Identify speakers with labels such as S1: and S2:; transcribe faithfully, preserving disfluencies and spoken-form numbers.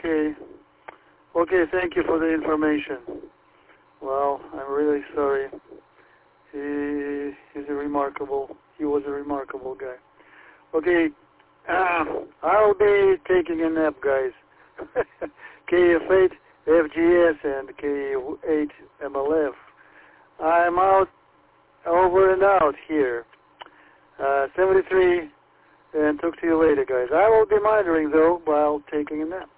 S1: Okay. Okay, thank you for the information. Well, I'm really sorry. He is a remarkable, he was a remarkable guy. Okay, uh, I'll be taking a nap, guys. K F eight F G S and K eight M L F. I'm out, over and out here. Uh, seventy-three, and talk to you later, guys. I will be monitoring, though, while taking a nap.